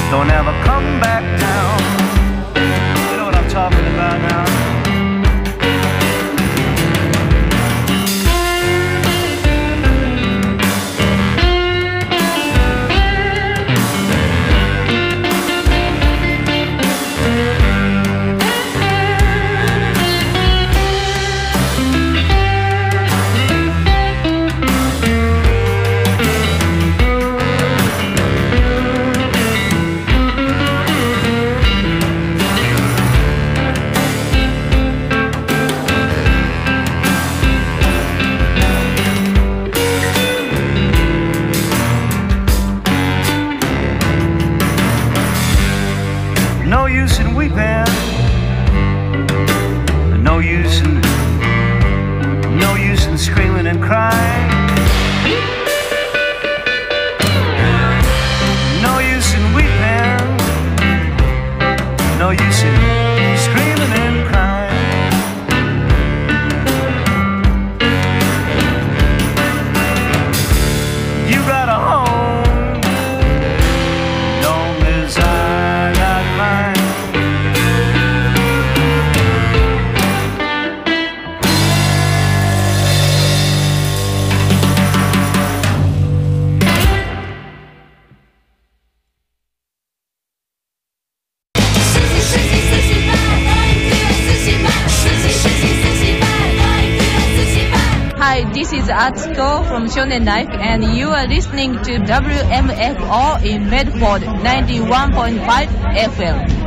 don't ever come back down. You know what I'm talking about now? No use in weeping, no use in screaming and crying. No use in weeping, no use in screaming and crying. You got a home, long as I got mine. Hi, this is Atsuko from Shonen Life, and you are listening to WMFO in Medford 91.5 FM.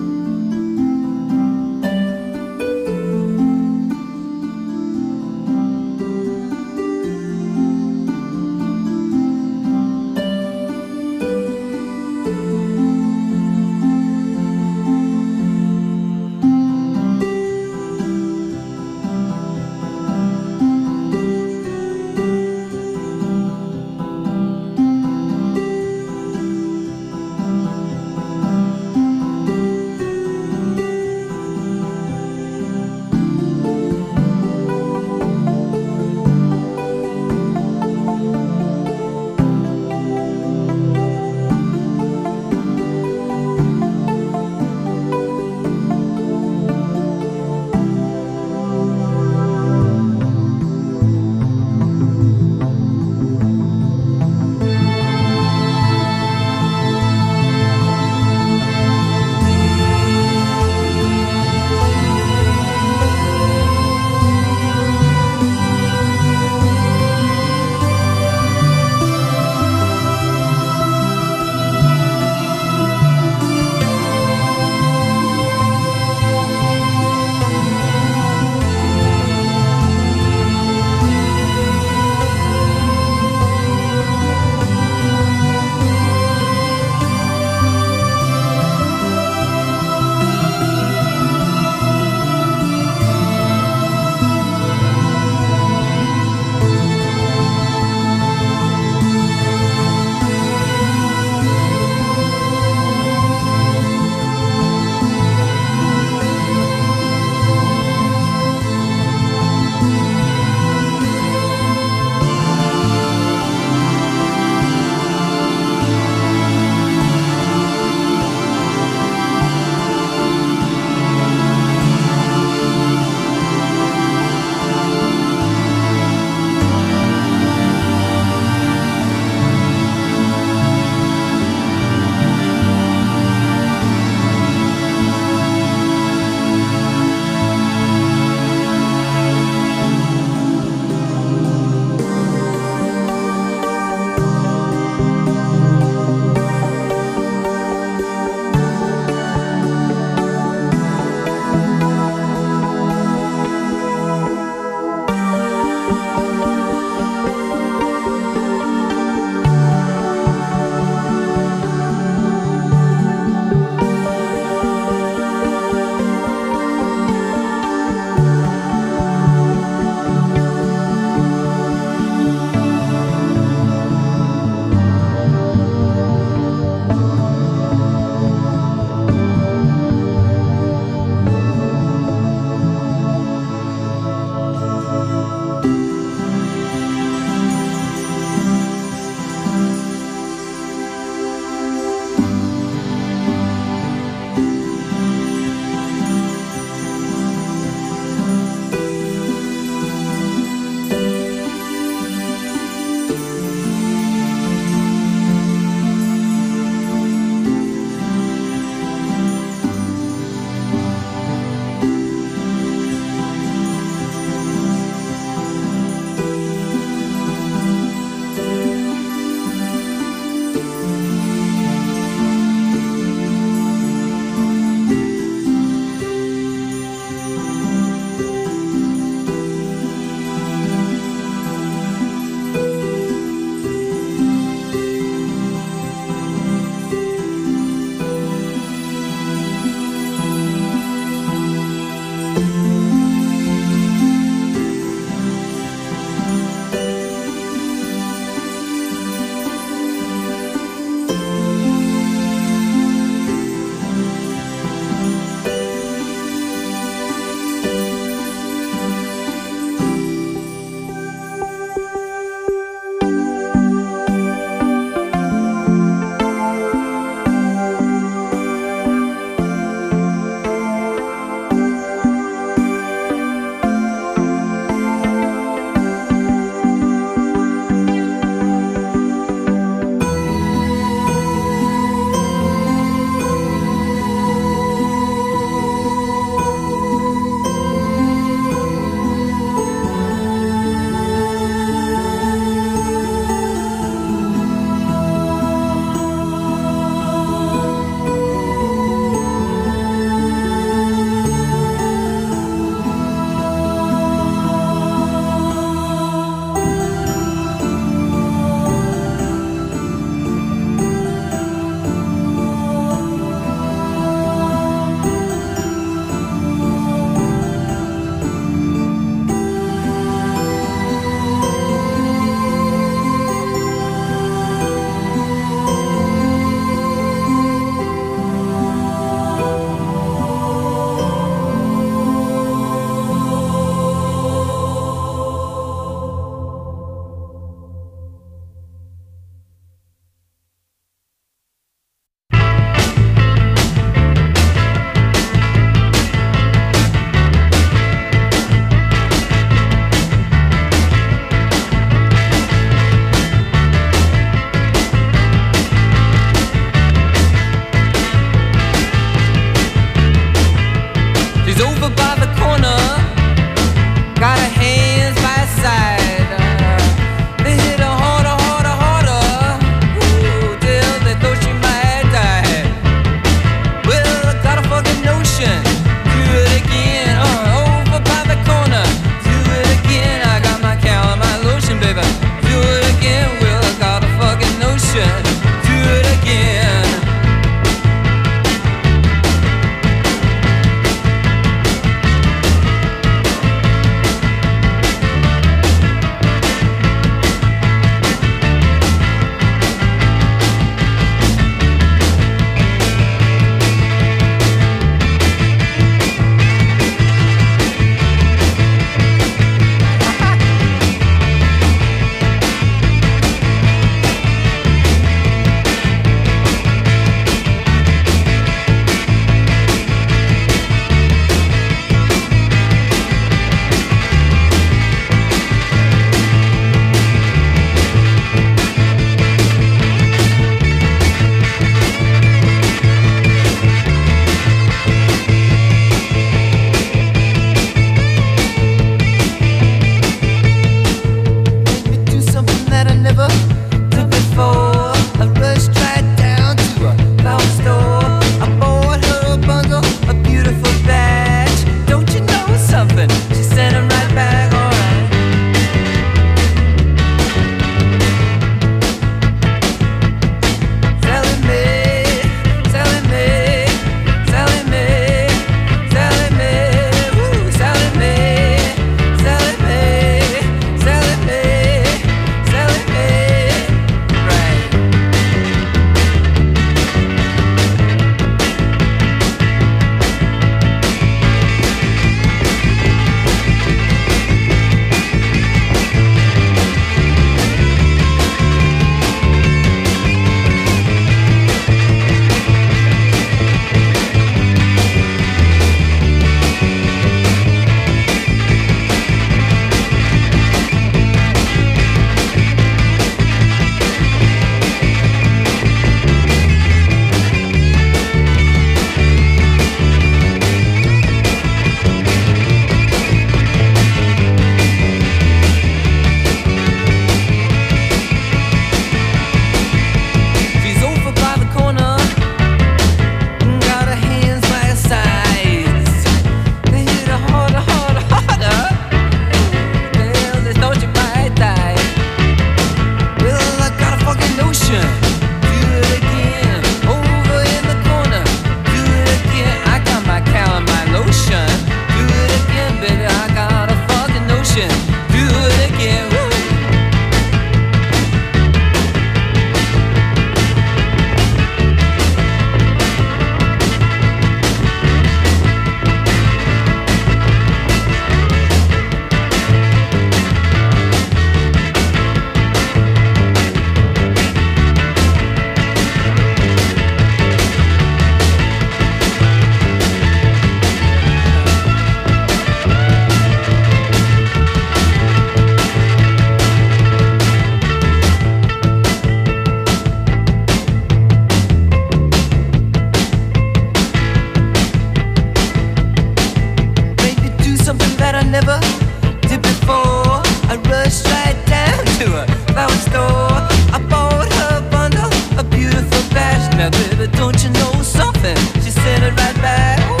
don't you know something? She said it right back. Ooh.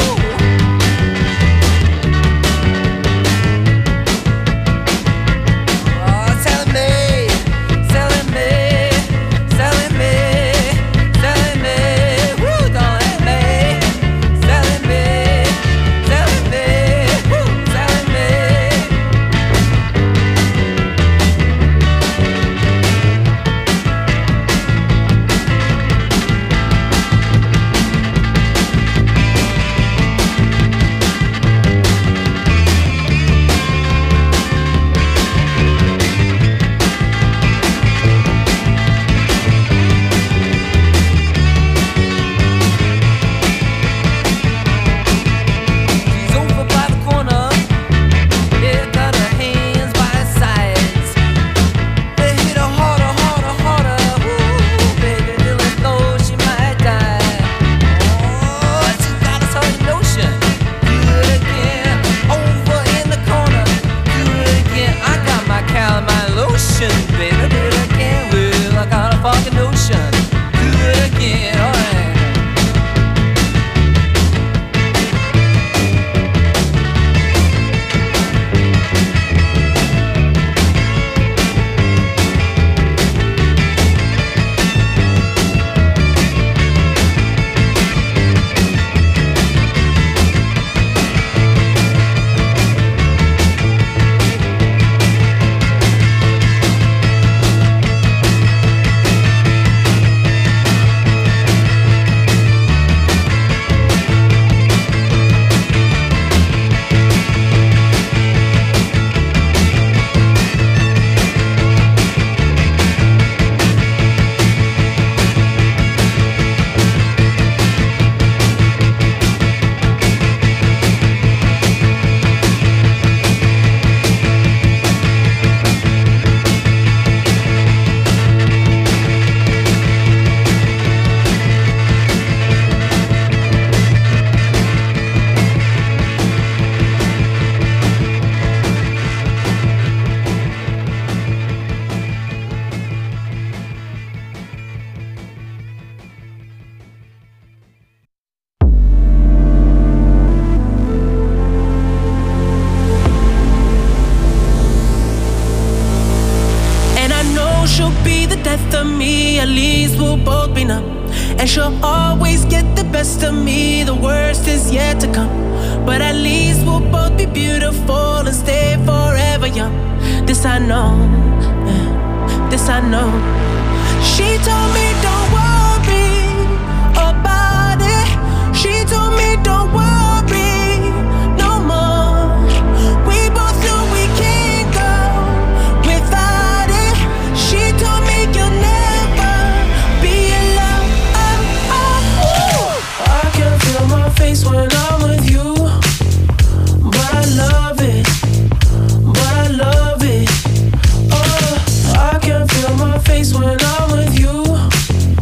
And she'll always get the best of me. The worst is yet to come, but at least we'll both be beautiful and stay forever young. This I know, this I know. She told me don't worry about it. She told me don't worry no more. We both know we can't go without it. She told me you'll never be alone. I can feel my face when I'm with you, but I love it, but I love it. Oh, I can feel my face when I'm with you,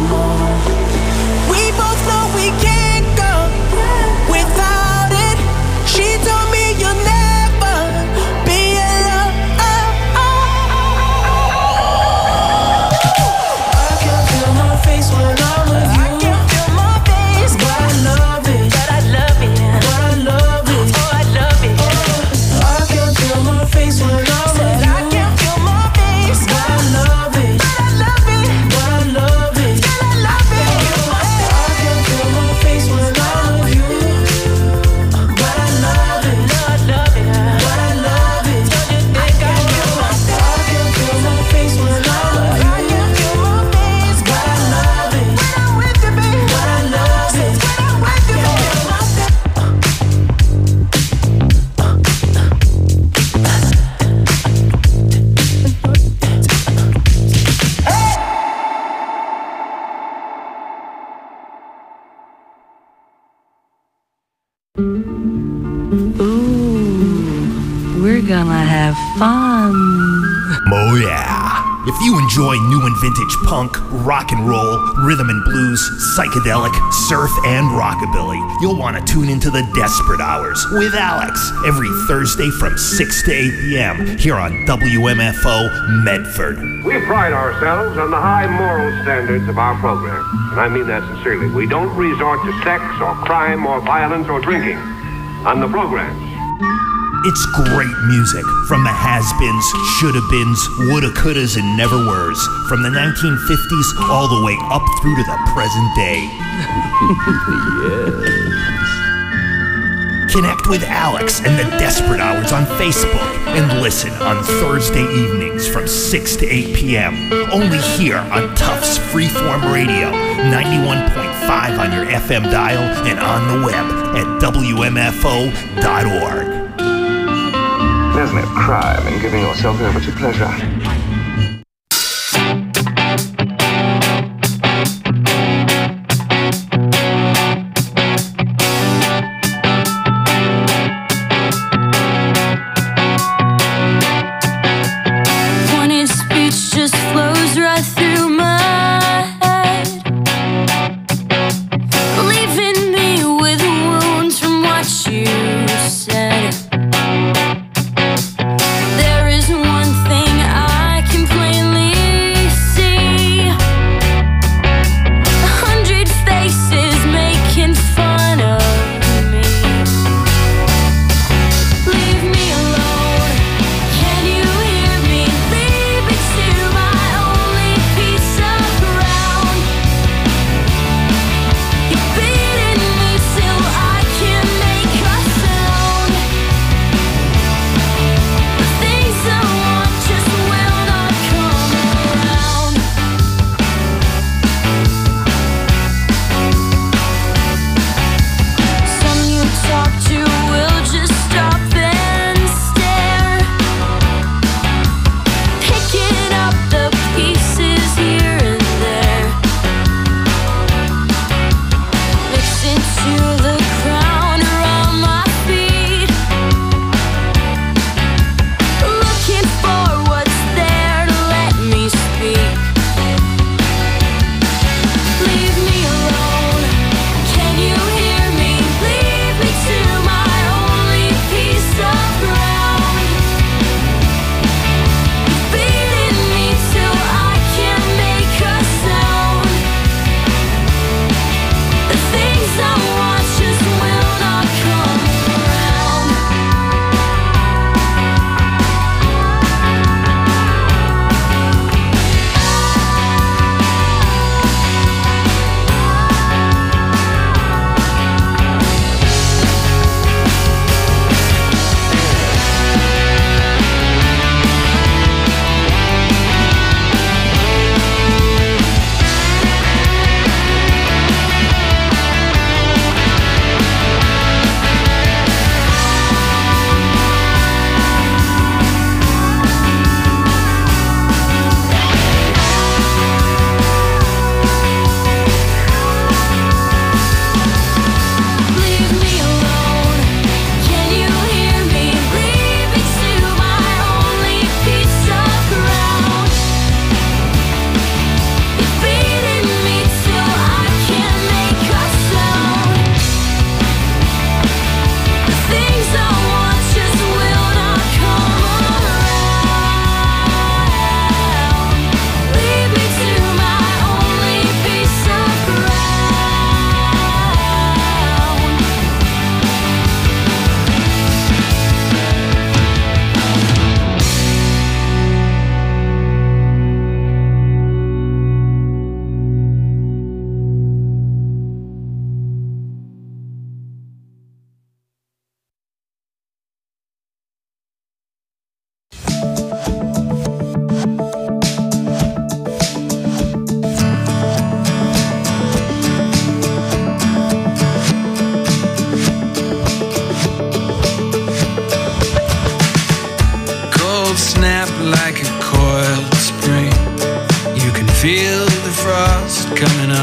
more. We both know we can't go without it. She told me you'll never be alone. I can feel my face when I'm with you. I can feel my face, but I love it. But I love it. But I love it. Oh, I love it. I can feel my face when I'm with you. I can feel my face, but I love it. But I love it. But I love it. But I love it. I can feel my face when I'm with you. But I love it. But I love it. But I love it. I can feel my face when I'm with you. I can feel my face, but I love it. When I'm with you, baby. But I love it. When I'm with you, baby. We're gonna have fun. Oh yeah. If you enjoy new and vintage punk, rock and roll, rhythm and blues, psychedelic, surf, and rockabilly, you'll want to tune into the Desperate Hours with Alex every Thursday from 6 to 8 p.m. here on WMFO Medford. We pride ourselves on the high moral standards of our program, and I mean that sincerely. We don't resort to sex or crime or violence or drinking on the programs. It's great music from the has-beens, shoulda-beens, woulda, couldas, and never-weres, from the 1950s all the way up through to the present day. Yes. Connect with Alex and the Desperate Hours on Facebook and listen on Thursday evenings from 6 to 8 p.m. Only here on Tufts Freeform Radio, 91.5 on your FM dial and on the web at WMFO.org. There's no crime in giving yourself over to pleasure. Pointed speech just flows right through my head, leaving me with wounds from what you said. There is one thing I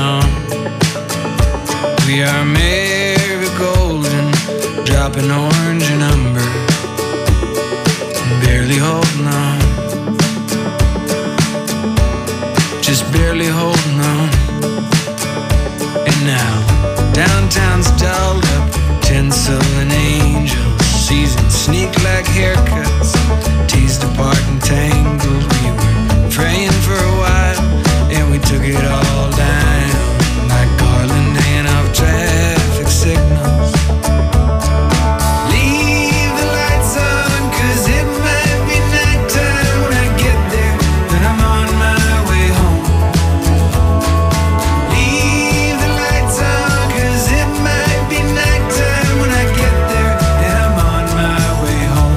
on. We are marigolds and dropping orange and umber, barely holding on, just barely holding on. And now downtown's dolled up, tinsel and angels, seasons sneak like haircuts, teased apart and tangled. We were praying for a while, and we took it all down like Garland hanging off traffic signals. Leave the lights on, 'cause it might be nighttime when I get there, then I'm on my way home. Leave the lights on, 'cause it might be nighttime when I get there, and I'm on my way home.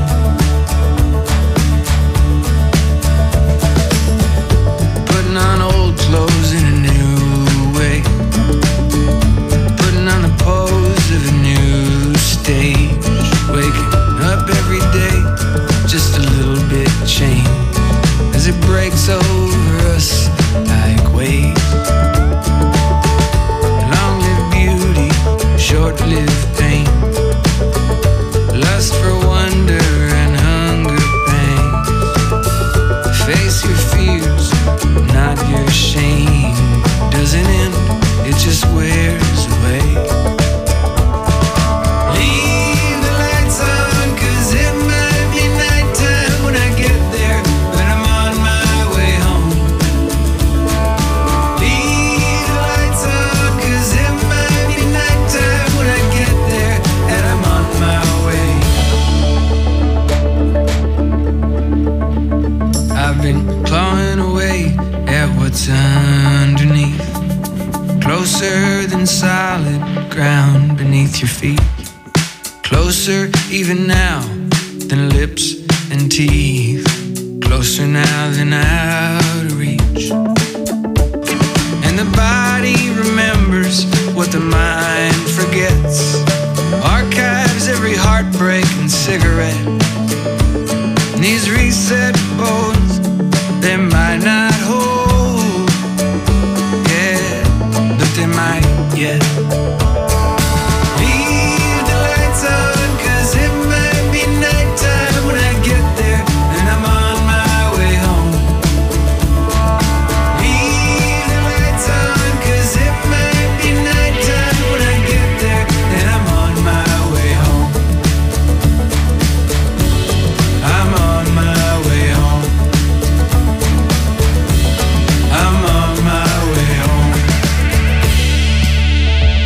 Putting on old clothes in a new way, putting on the pose of a new stage, waking up every day just a little bit changed as it breaks over us like waves. Long-lived beauty, short-lived pain, lust for wonder and hunger pangs. Face your fears, not your shame. Doesn't end, it just wears away. Leave the lights on, 'cause it might be nighttime when I get there, but I'm on my way home. Leave the lights on, 'cause it might be nighttime when I get there, and I'm on my way. I've been clawing away at what's underneath, closer than solid ground beneath your feet, closer even now than lips and teeth, closer now than out of reach. And the body remembers what the mind forgets, archives every heartbreak and cigarette. And these reset bones, they might not hold, yeah, but they might yet. Leave the lights on, 'cause it might be nighttime when I get there, and I'm on my way home. Leave the lights on, 'cause it might be nighttime when I get there, and I'm on my way home. I'm on my way home. I'm on my way home.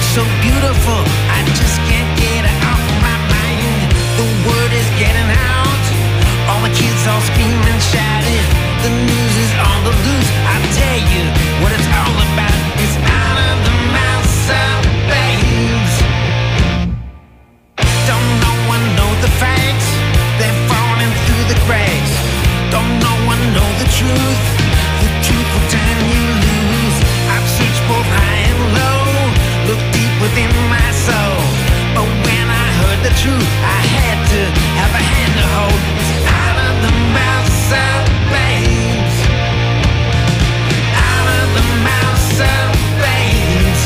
so beautiful, I just can't get it off my mind. The word is getting out, all the kids all screaming, shouting. The news is on the loose. I tell you what it's all about. It's out of the mouths of babes. Don't no one know the facts? They're falling through the cracks. Don't no one know the truth? The truth will turn you loose. I've searched both high and low, looked deep within my soul. But when I heard the truth, I had to have a hand to hold. It's out of the mouths of babes. Out of the mouths of babes.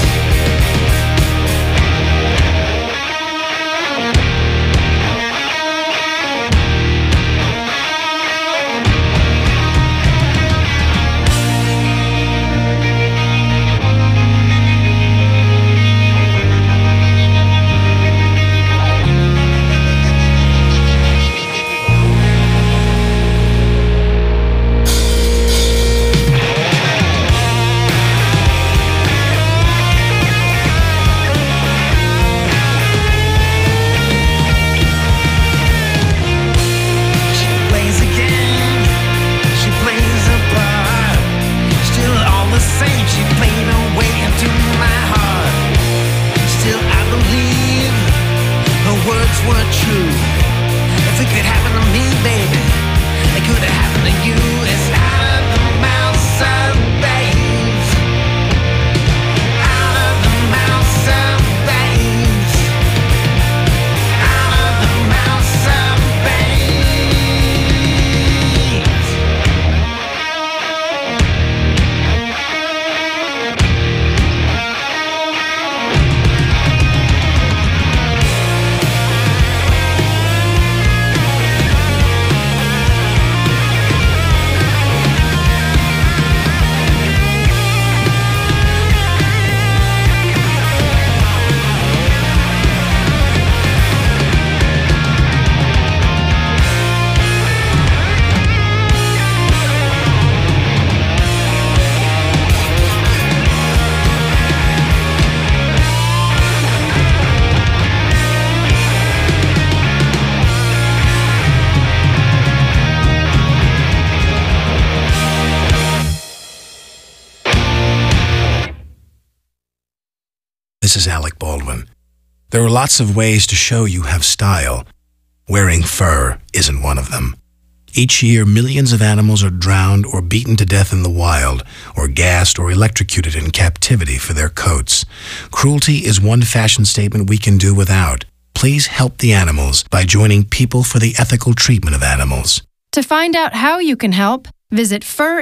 This is Alec Baldwin. There are lots of ways to show you have style. Wearing fur isn't one of them. Each year, millions of animals are drowned or beaten to death in the wild, or gassed or electrocuted in captivity for their coats. Cruelty is one fashion statement we can do without. Please help the animals by joining People for the Ethical Treatment of Animals. To find out how you can help, visit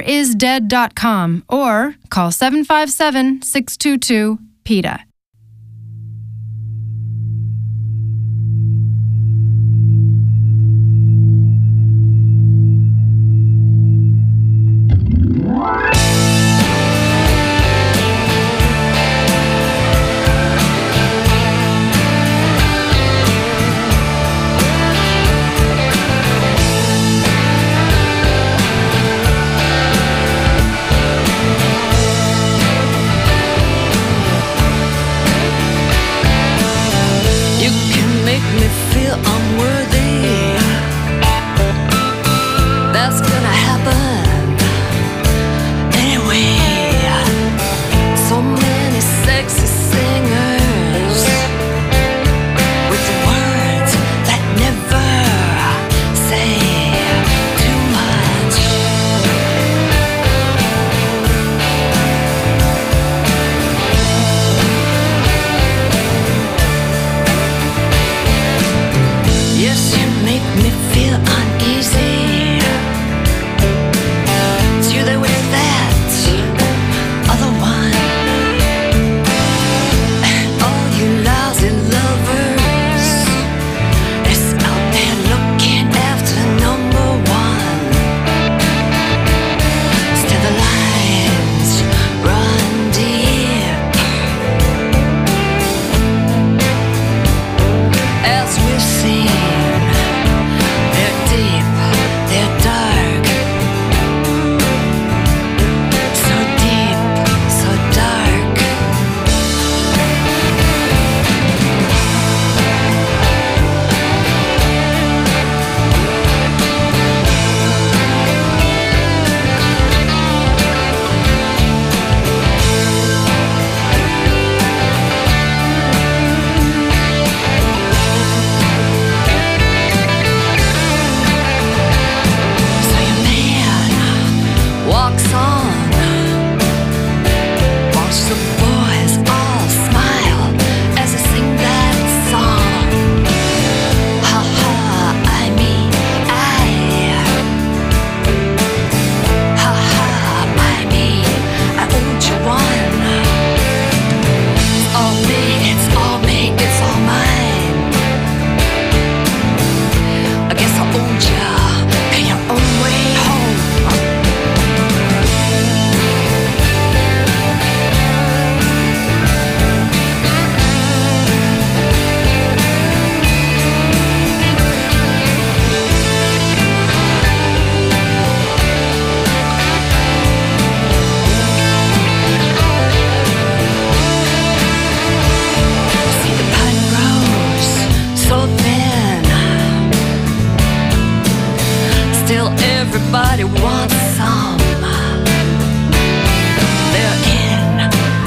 furisdead.com or call 757-622-PETA.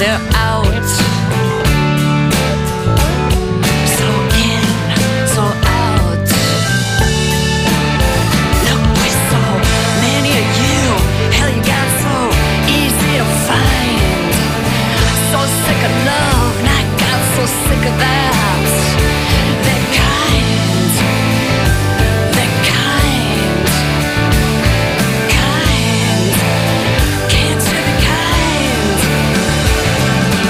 they're out. So in, so out. Look, with so many of you, hell, you got so easy to find. So sick of love, and I got so sick of that. They're kind, they're kind, kind. Can't you be kind?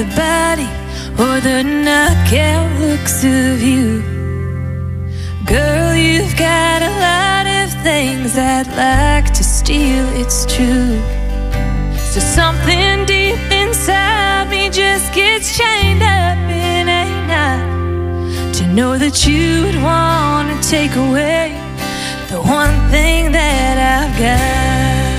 the body or the knockout looks of you. Girl, you've got a lot of things I'd like to steal, it's true. So something deep inside me just gets chained up in a knot, to know that you would want to take away the one thing that I've got.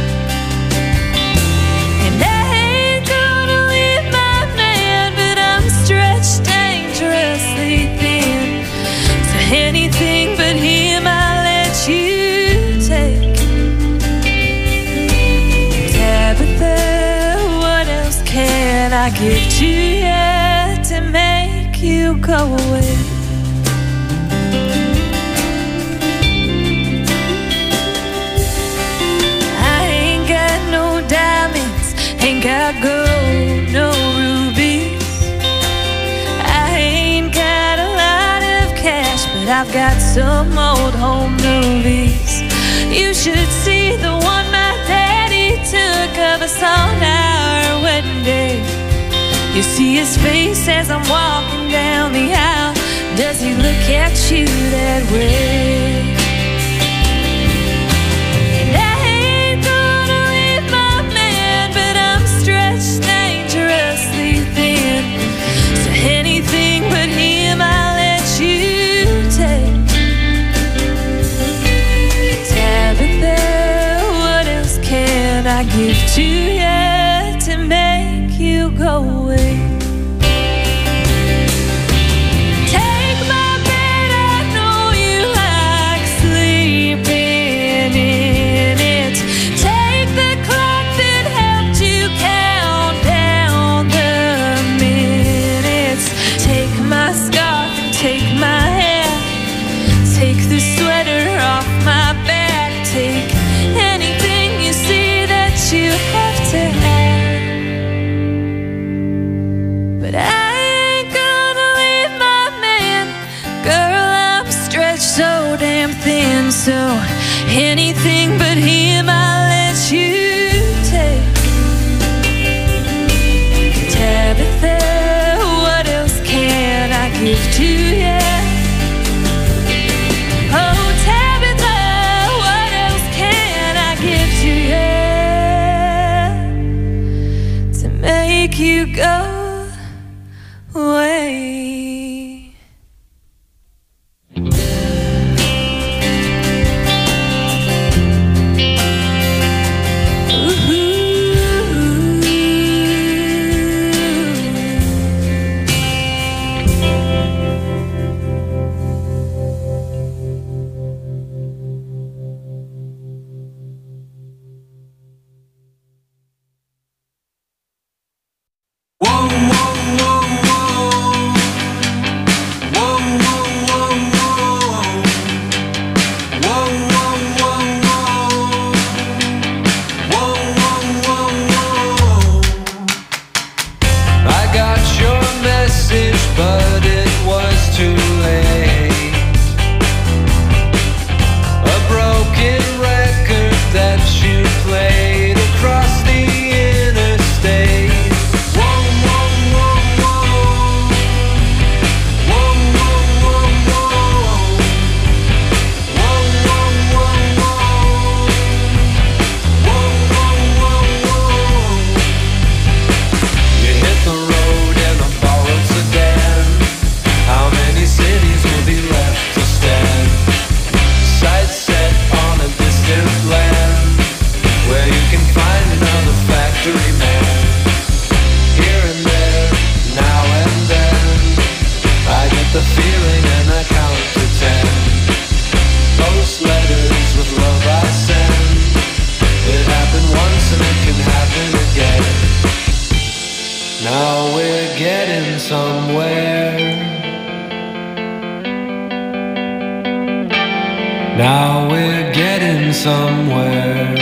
And I ain't gonna leave my man, but I'm stretched dangerously thin. So anything but him I'll let you take. Tabitha, what else can I give to you to make you go away? Ain't got gold, no rubies. I ain't got a lot of cash, but I've got some old home movies. You should see the one my daddy took of us on our wedding day. You see his face as I'm walking down the aisle. Does he look at you that way? Anything but him I'll let you take. Tabitha, what else can I give to you to make you go away? Take my bed, I know you like sleeping in it. Take the clock that helped you count down the minutes. Take my scarf and take my hair. Take the sweater off my back. Take anything you see that you have to have. But I ain't gonna leave my man. Girl, I'm stretched so damn thin. So anything but him I'll let you take. Tabitha, what else can I give to you? Oh, Tabitha, what else can I give to you to make you go away? Now we're getting somewhere.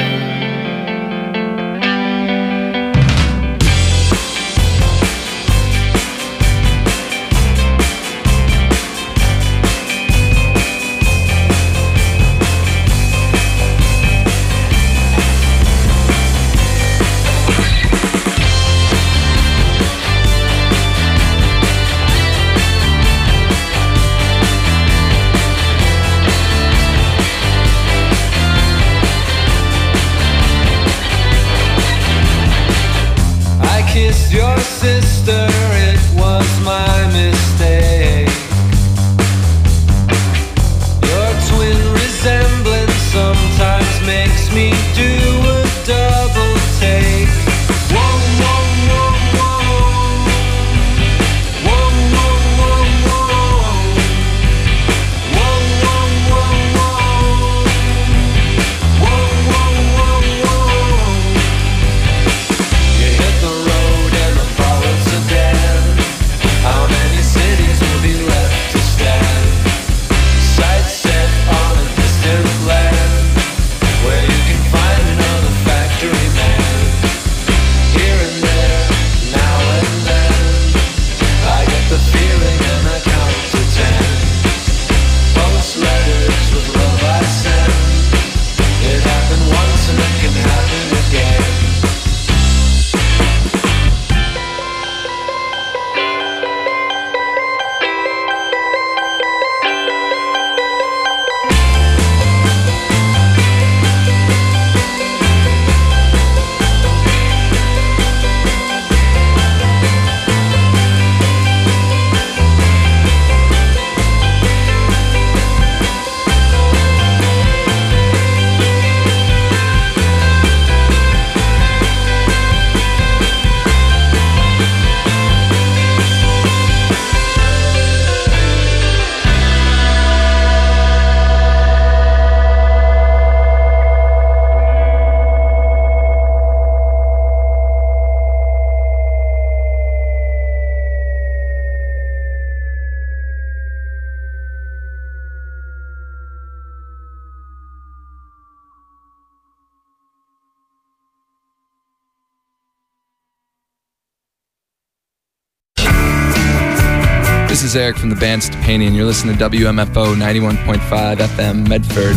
This is Eric from the band Stepani, and you're listening to WMFO 91.5 FM Medford.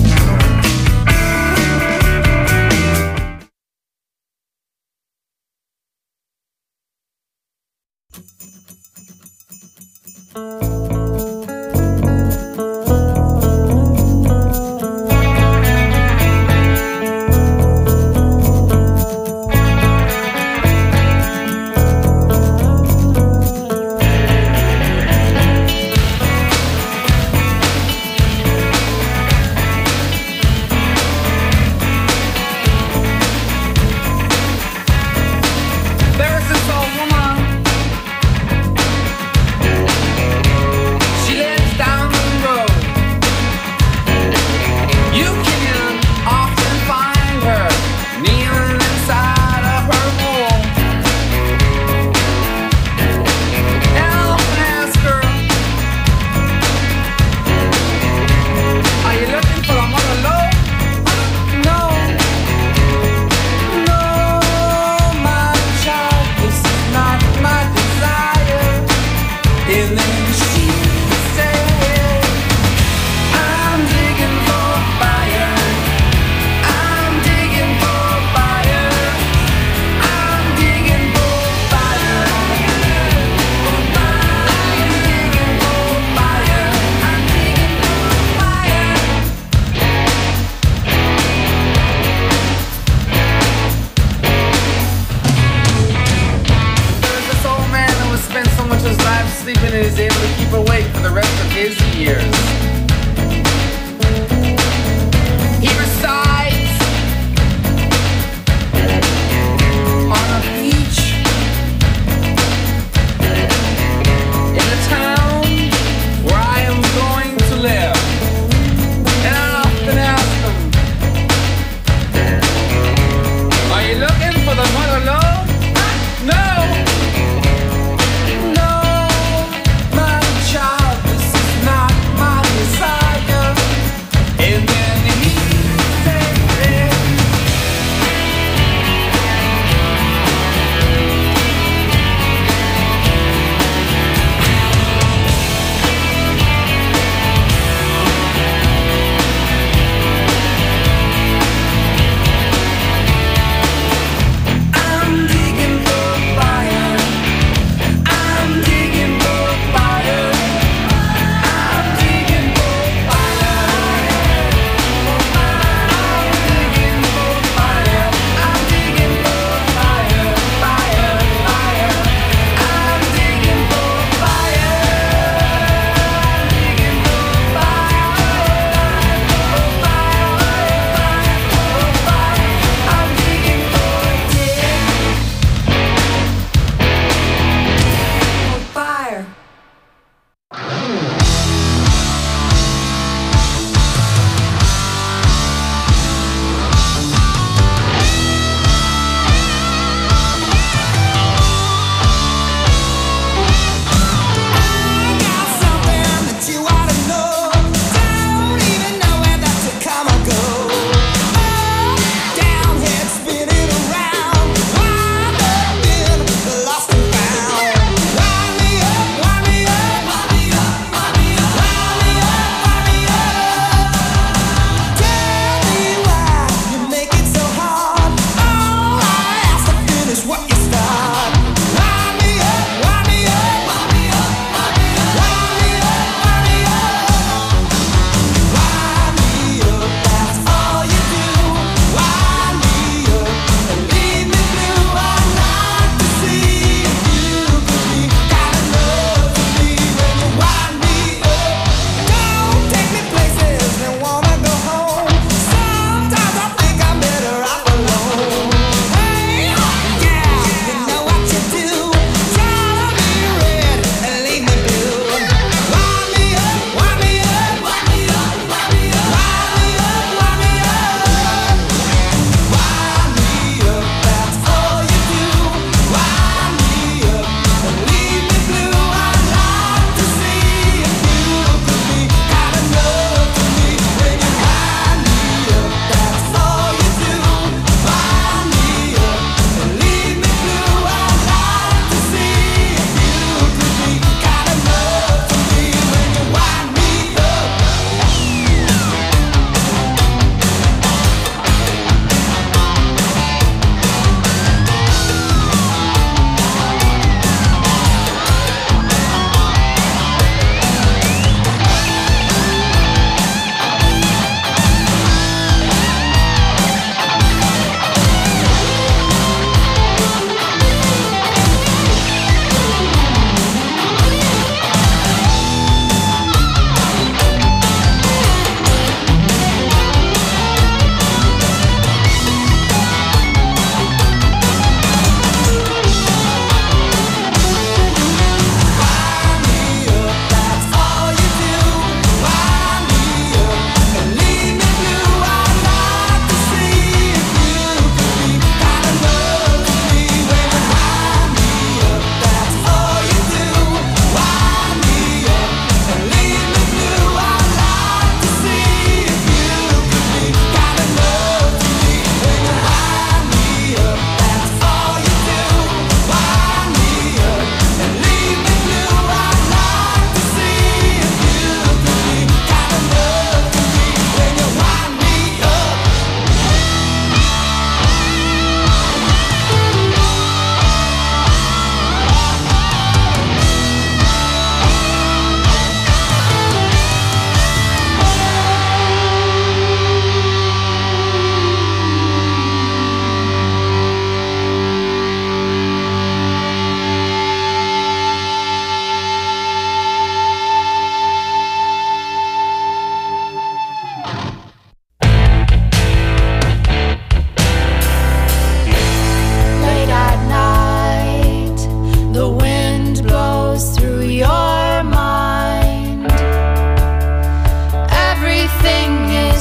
No, my child, this is not my desire.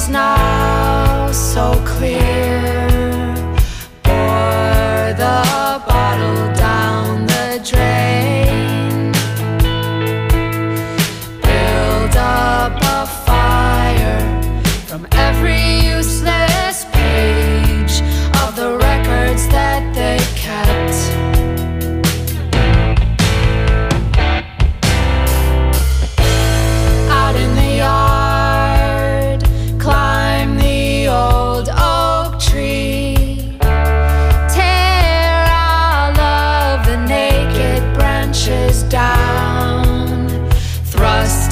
is now so clear. Pour the bottle down the drain. Build up a fire from every useless page of the records that they kept. Out in the yard, climb the old oak tree. Tear all of the naked branches down. Thrust